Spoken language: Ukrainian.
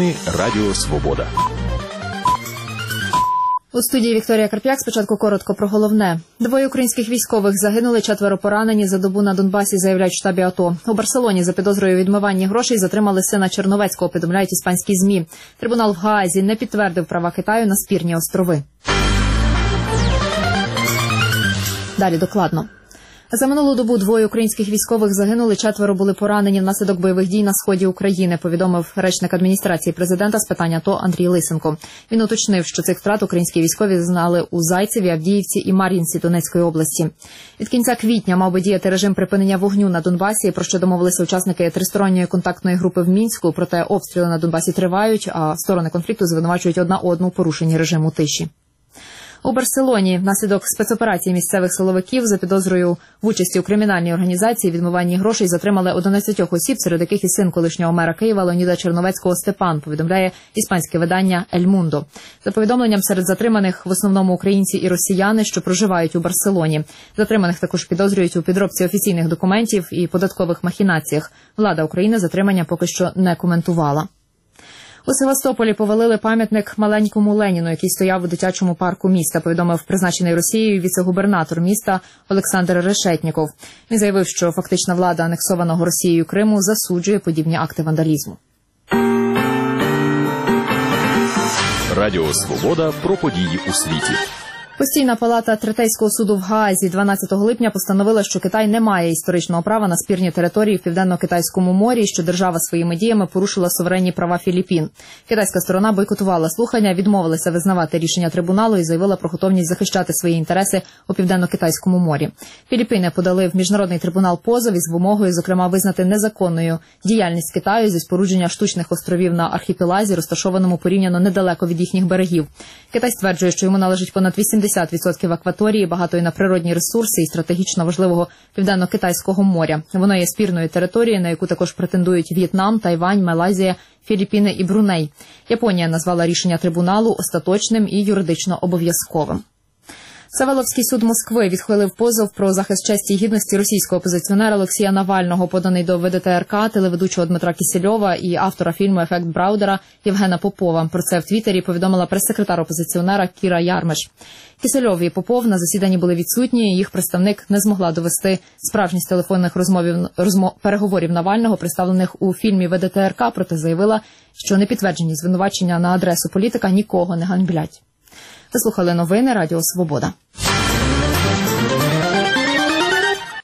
Новини Радіо Свобода. У студії Вікторія Карп'як. Спочатку коротко про головне. 2 українських військових загинули, 4 поранені за добу на Донбасі, заявляють в штабі АТО. У Барселоні за підозрою у відмиванні грошей затримали сина Черновецького, повідомляють іспанські ЗМІ. Трибунал в Гаазі не підтвердив права Китаю на спірні острови. Далі докладно. За минулу добу 2 українських військових загинули, 4 були поранені внаслідок бойових дій на сході України, повідомив речник адміністрації президента з питань АТО Андрій Лисенко. Він уточнив, що цих втрат українські військові зазнали у Зайцеві, Авдіївці і Мар'їнці Донецької області. Від кінця квітня мав би діяти режим припинення вогню на Донбасі, про що домовилися учасники тристоронньої контактної групи в Мінську, проте обстріли на Донбасі тривають, а сторони конфлікту звинувачують одна одну у порушенні режиму тиші. У Барселоні внаслідок спецоперації місцевих силовиків за підозрою в участі у кримінальній організації відмиванні грошей затримали 11 осіб, серед яких і син колишнього мера Києва Леоніда Черновецького Степан, повідомляє іспанське видання «Ель Мундо». За повідомленням, серед затриманих в основному українці і росіяни, що проживають у Барселоні. Затриманих також підозрюють у підробці офіційних документів і податкових махінаціях. Влада України затримання поки що не коментувала. У Севастополі повалили пам'ятник маленькому Леніну, який стояв у дитячому парку міста, повідомив призначений Росією віце-губернатор міста Олександр Решетніков. Він заявив, що фактична влада анексованого Росією Криму засуджує подібні акти вандалізму. Радіо Свобода про події у світі. Постійна палата Третейського суду в Гаазі 12 липня постановила, що Китай не має історичного права на спірні території в Південно-Китайському морі і що держава своїми діями порушила суверенні права Філіппін. Китайська сторона бойкотувала слухання, відмовилася визнавати рішення трибуналу і заявила про готовність захищати свої інтереси у Південно-Китайському морі. Філіппіни подали в Міжнародний трибунал позов із вимогою, зокрема, визнати незаконною діяльність Китаю зі спорудження штучних островів на архіпелазі, розташованому порівняно недалеко від їхніх берегів. Китай стверджує, що йому належить понад 80% акваторії, багатої на природні ресурси і стратегічно важливого Південно-Китайського моря. Воно є спірною територією, на яку також претендують В'єтнам, Тайвань, Малайзія, Філіппіни і Бруней. Японія назвала рішення трибуналу остаточним і юридично обов'язковим. Савеловський суд Москви відхилив позов про захист честі і гідності російського опозиціонера Олексія Навального, поданий до ВДТРК, телеведучого Дмитра Кісельова і автора фільму «Ефект Браудера» Євгена Попова. Про це в Твіттері повідомила прес-секретар опозиціонера Кіра Ярмиш. Кісельов і Попов на засіданні були відсутні, їх представник не змогла довести справжність телефонних переговорів Навального, представлених у фільмі ВДТРК, проте заявила, що непідтверджені звинувачення на адресу політика нікого не ганьблять. Ви слухали новини Радіо Свобода.